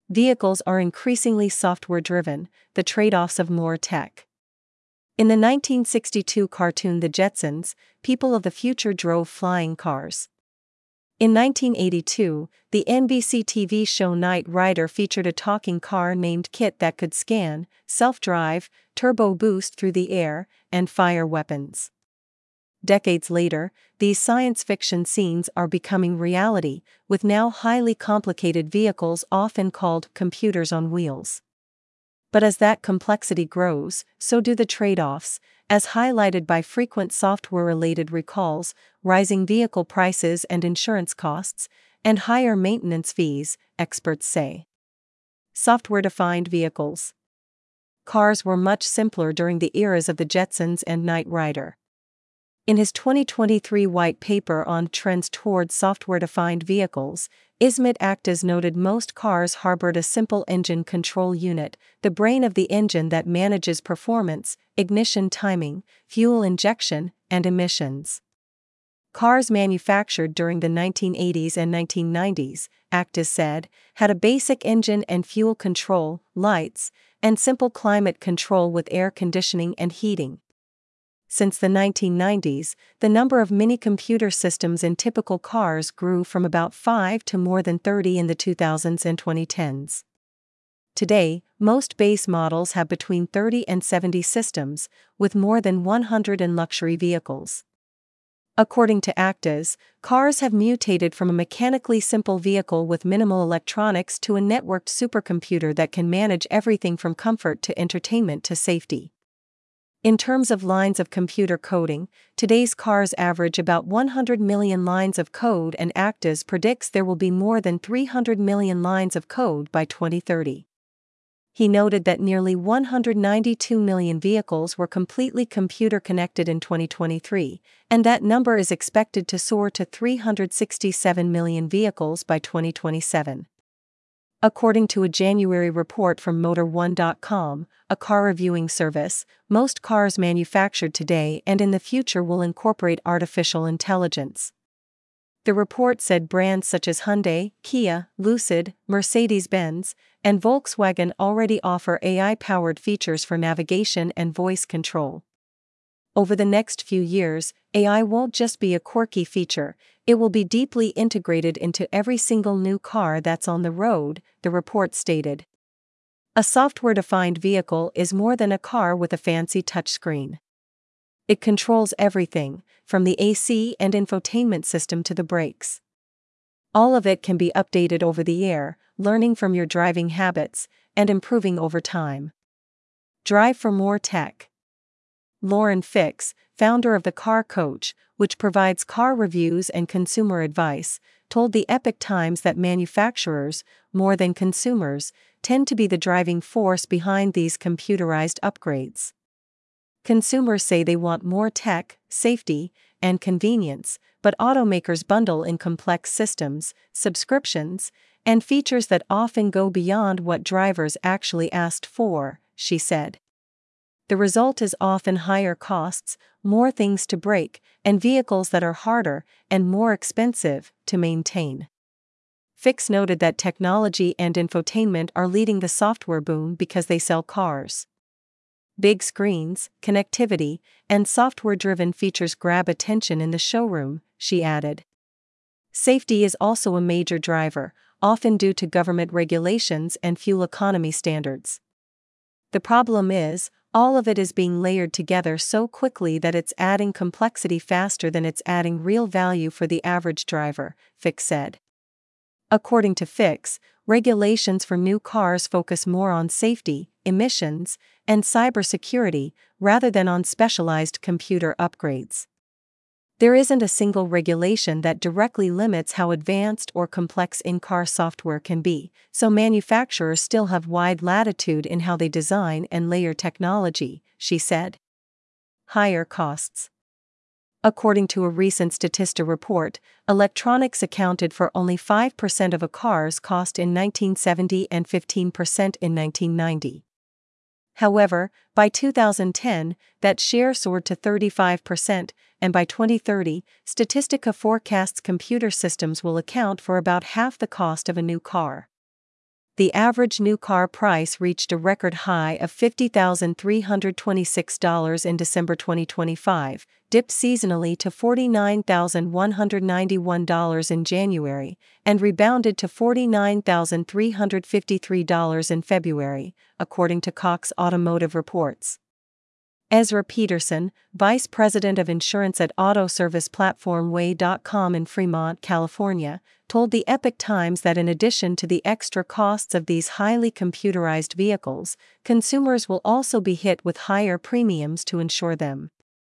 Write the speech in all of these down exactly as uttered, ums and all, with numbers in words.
vehicles are increasingly software-driven, the trade-offs of more tech. In the nineteen sixty-two cartoon The Jetsons, people of the future drove flying cars. In nineteen eighty-two, the N B C T V show Knight Rider featured a talking car named Kit that could scan, self-drive, turbo boost through the air, and fire weapons. Decades later, these science fiction scenes are becoming reality, with now highly complicated vehicles often called computers on wheels. But as that complexity grows, so do the trade-offs, as highlighted by frequent software-related recalls, rising vehicle prices and insurance costs, and higher maintenance fees, experts say. Software-defined vehicles. Cars were much simpler during the eras of the Jetsons and Knight Rider. In his twenty twenty-three white paper on trends towards software-defined vehicles, Ismet Aktas noted most cars harbored a simple engine control unit, the brain of the engine that manages performance, ignition timing, fuel injection, and emissions. Cars manufactured during the nineteen eighties and nineteen nineties, Aktas said, had a basic engine and fuel control, lights, and simple climate control with air conditioning and heating. Since the nineteen nineties, the number of mini-computer systems in typical cars grew from about five to more than thirty in the two thousands and twenty tens. Today, most base models have between thirty and seventy systems, with more than one hundred in luxury vehicles. According to Aktas, cars have mutated from a mechanically simple vehicle with minimal electronics to a networked supercomputer that can manage everything from comfort to entertainment to safety. In terms of lines of computer coding, today's cars average about one hundred million lines of code, and Aktas predicts there will be more than three hundred million lines of code by twenty thirty. He noted that nearly one hundred ninety-two million vehicles were completely computer-connected in twenty twenty-three, and that number is expected to soar to three hundred sixty-seven million vehicles by twenty twenty-seven. According to a January report from Motor one dot com, a car reviewing service, most cars manufactured today and in the future will incorporate artificial intelligence. The report said brands such as Hyundai, Kia, Lucid, Mercedes-Benz, and Volkswagen already offer A I-powered features for navigation and voice control. Over the next few years, A I won't just be a quirky feature, it will be deeply integrated into every single new car that's on the road, the report stated. A software-defined vehicle is more than a car with a fancy touchscreen. It controls everything, from the A C and infotainment system to the brakes. All of it can be updated over the air, learning from your driving habits, and improving over time. Drive for more tech. Lauren Fix, founder of the Car Coach, which provides car reviews and consumer advice, told the Epoch Times that manufacturers, more than consumers, tend to be the driving force behind these computerized upgrades. Consumers say they want more tech, safety, and convenience, but automakers bundle in complex systems, subscriptions, and features that often go beyond what drivers actually asked for, she said. The result is often higher costs, more things to break, and vehicles that are harder and more expensive to maintain. Fix noted that technology and infotainment are leading the software boom because they sell cars. Big screens, connectivity, and software-driven features grab attention in the showroom, she added. Safety is also a major driver, often due to government regulations and fuel economy standards. The problem is, all of it is being layered together so quickly that it's adding complexity faster than it's adding real value for the average driver, Fix said. According to Fix, regulations for new cars focus more on safety, emissions, and cybersecurity rather than on specialized computer upgrades. There isn't a single regulation that directly limits how advanced or complex in-car software can be, so manufacturers still have wide latitude in how they design and layer technology, she said. Higher costs. According to a recent Statista report, electronics accounted for only five percent of a car's cost in nineteen seventy and fifteen percent in nineteen ninety. However, by two thousand ten, that share soared to thirty-five percent, and by twenty thirty, Statistica forecasts computer systems will account for about half the cost of a new car. The average new car price reached a record high of fifty thousand three hundred twenty-six dollars in December twenty twenty-five, dipped seasonally to forty-nine thousand one hundred ninety-one dollars in January, and rebounded to forty-nine thousand three hundred fifty-three dollars in February, according to Cox Automotive reports. Ezra Peterson, vice president of insurance at auto service platform way dot com in Fremont, California, told the Epoch Times that in addition to the extra costs of these highly computerized vehicles, consumers will also be hit with higher premiums to insure them.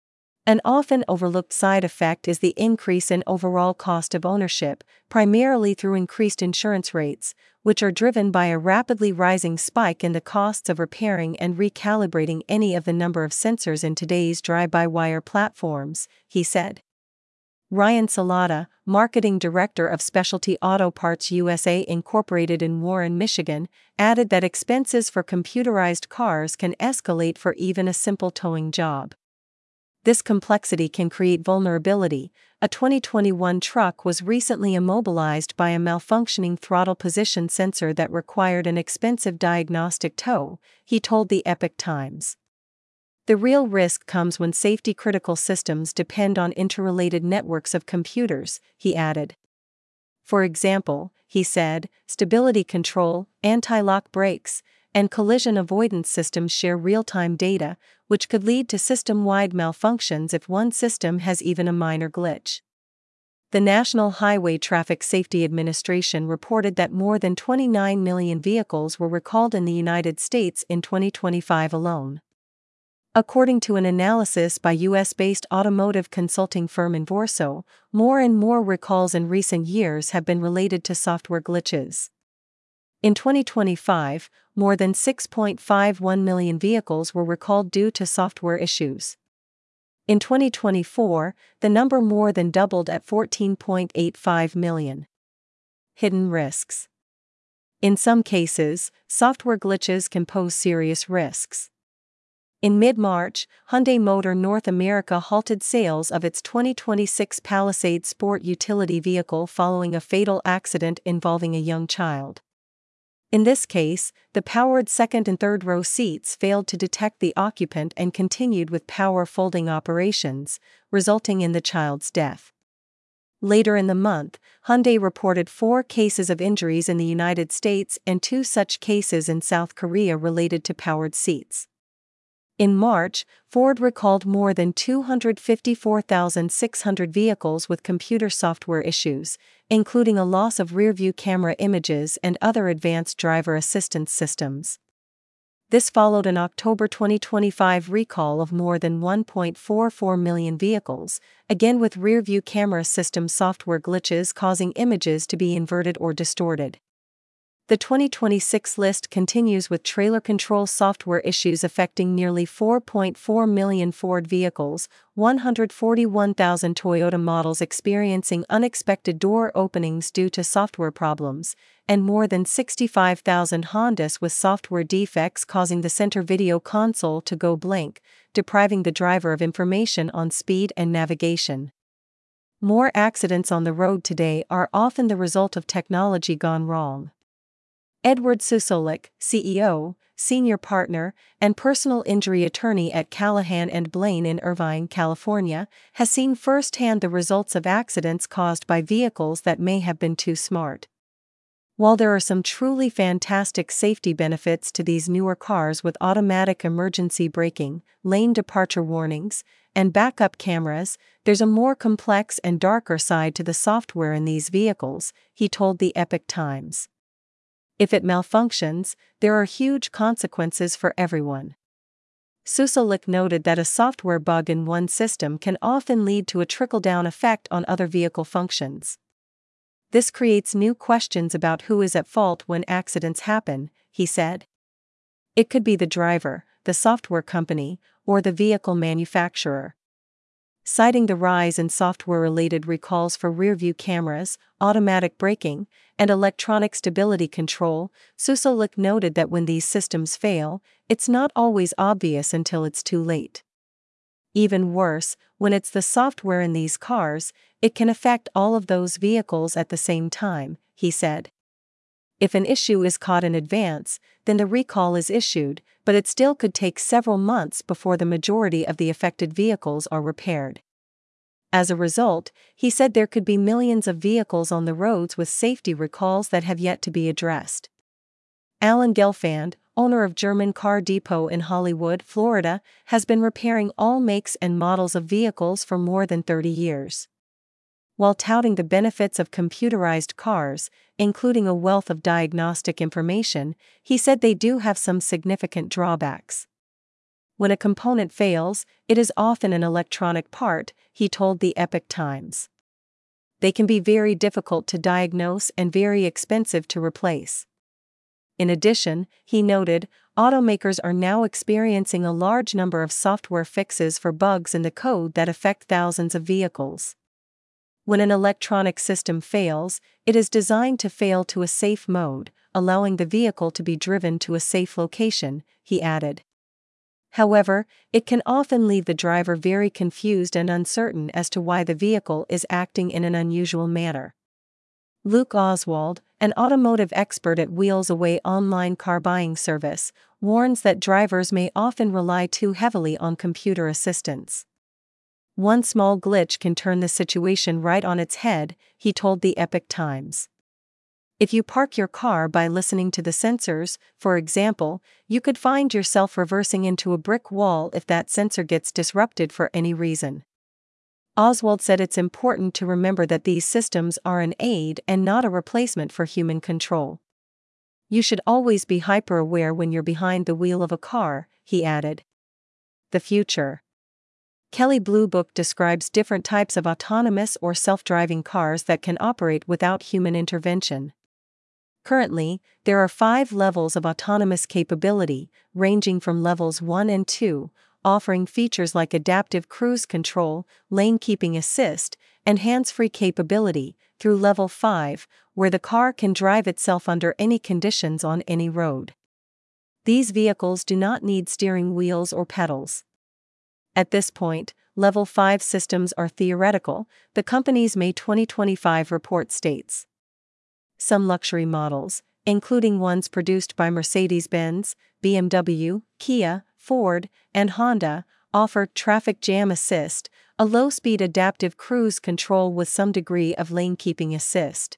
An often overlooked side effect is the increase in overall cost of ownership, primarily through increased insurance rates, which are driven by a rapidly rising spike in the costs of repairing and recalibrating any of the number of sensors in today's drive-by-wire platforms, he said. Ryan Salata, marketing director of Specialty Auto Parts U S A Incorporated in Warren, Michigan, added that expenses for computerized cars can escalate for even a simple towing job. This complexity can create vulnerability. A twenty twenty-one truck was recently immobilized by a malfunctioning throttle position sensor that required an expensive diagnostic tow, he told the Epoch Times. The real risk comes when safety-critical systems depend on interrelated networks of computers, he added. For example, he said, stability control, anti-lock brakes, and collision avoidance systems share real-time data, which could lead to system-wide malfunctions if one system has even a minor glitch. The National Highway Traffic Safety Administration reported that more than twenty-nine million vehicles were recalled in the United States in twenty twenty-five alone. According to an analysis by U S-based automotive consulting firm Invorso, more and more recalls in recent years have been related to software glitches. In twenty twenty-five, more than six point five one million vehicles were recalled due to software issues. In twenty twenty-four, the number more than doubled at fourteen point eight five million. Hidden risks. In some cases, software glitches can pose serious risks. In mid-March, Hyundai Motor North America halted sales of its twenty twenty-six Palisade sport utility vehicle following a fatal accident involving a young child. In this case, the powered second and third row seats failed to detect the occupant and continued with power folding operations, resulting in the child's death. Later in the month, Hyundai reported four cases of injuries in the United States and two such cases in South Korea related to powered seats. In March, Ford recalled more than two hundred fifty-four thousand six hundred vehicles with computer software issues, including a loss of rear-view camera images and other advanced driver assistance systems. This followed an October twenty twenty-five recall of more than one point four four million vehicles, again with rear-view camera system software glitches causing images to be inverted or distorted. The twenty twenty-six list continues with trailer control software issues affecting nearly four point four million Ford vehicles, one hundred forty-one thousand Toyota models experiencing unexpected door openings due to software problems, and more than sixty-five thousand Hondas with software defects causing the center video console to go blank, depriving the driver of information on speed and navigation. More accidents on the road today are often the result of technology gone wrong. Edward Susolik, C E O, senior partner, and personal injury attorney at Callahan and Blaine in Irvine, California, has seen firsthand the results of accidents caused by vehicles that may have been too smart. While there are some truly fantastic safety benefits to these newer cars with automatic emergency braking, lane departure warnings, and backup cameras, there's a more complex and darker side to the software in these vehicles, he told the Epoch Times. If it malfunctions, there are huge consequences for everyone. Susolik noted that a software bug in one system can often lead to a trickle-down effect on other vehicle functions. This creates new questions about who is at fault when accidents happen, he said. It could be the driver, the software company, or the vehicle manufacturer. Citing the rise in software-related recalls for rear-view cameras, automatic braking, and electronic stability control, Susolik noted that when these systems fail, it's not always obvious until it's too late. Even worse, when it's the software in these cars, it can affect all of those vehicles at the same time, he said. If an issue is caught in advance, then the recall is issued, but it still could take several months before the majority of the affected vehicles are repaired. As a result, he said there could be millions of vehicles on the roads with safety recalls that have yet to be addressed. Alan Gelfand, owner of German Car Depot in Hollywood, Florida, has been repairing all makes and models of vehicles for more than thirty years. While touting the benefits of computerized cars, including a wealth of diagnostic information, he said they do have some significant drawbacks. When a component fails, it is often an electronic part, he told the Epoch Times. They can be very difficult to diagnose and very expensive to replace. In addition, he noted, automakers are now experiencing a large number of software fixes for bugs in the code that affect thousands of vehicles. When an electronic system fails, it is designed to fail to a safe mode, allowing the vehicle to be driven to a safe location, he added. However, it can often leave the driver very confused and uncertain as to why the vehicle is acting in an unusual manner. Luke Oswald, an automotive expert at Wheels Away online car buying service, warns that drivers may often rely too heavily on computer assistance. One small glitch can turn the situation right on its head, he told the Epoch Times. If you park your car by listening to the sensors, for example, you could find yourself reversing into a brick wall if that sensor gets disrupted for any reason. Oswald said it's important to remember that these systems are an aid and not a replacement for human control. You should always be hyper-aware when you're behind the wheel of a car, he added. The future. Kelley Blue Book describes different types of autonomous or self-driving cars that can operate without human intervention. Currently, there are five levels of autonomous capability, ranging from levels one and two, offering features like adaptive cruise control, lane keeping assist, and hands-free capability, through level five, where the car can drive itself under any conditions on any road. These vehicles do not need steering wheels or pedals. At this point, level five systems are theoretical, the company's May twenty twenty-five report states. Some luxury models, including ones produced by Mercedes-Benz, B M W, Kia, Ford, and Honda, offer traffic jam assist, a low-speed adaptive cruise control with some degree of lane-keeping assist.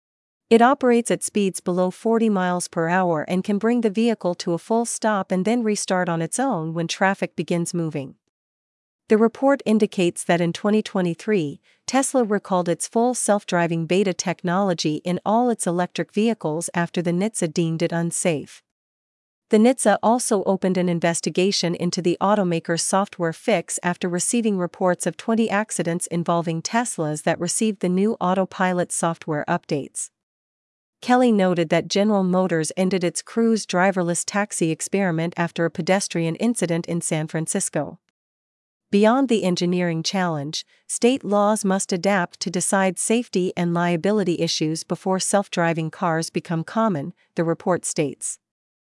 It operates at speeds below forty miles per hour and can bring the vehicle to a full stop and then restart on its own when traffic begins moving. The report indicates that in twenty twenty-three, Tesla recalled its full self-driving beta technology in all its electric vehicles after the N H T S A deemed it unsafe. The N H T S A also opened an investigation into the automaker's software fix after receiving reports of twenty accidents involving Teslas that received the new autopilot software updates. Kelley noted that General Motors ended its Cruise driverless taxi experiment after a pedestrian incident in San Francisco. Beyond the engineering challenge, state laws must adapt to decide safety and liability issues before self-driving cars become common, the report states.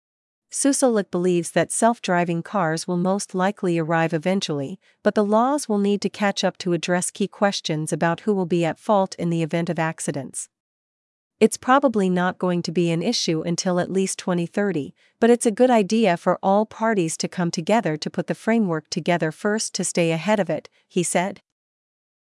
Susolak believes that self-driving cars will most likely arrive eventually, but the laws will need to catch up to address key questions about who will be at fault in the event of accidents. It's probably not going to be an issue until at least twenty thirty, but it's a good idea for all parties to come together to put the framework together first to stay ahead of it, he said.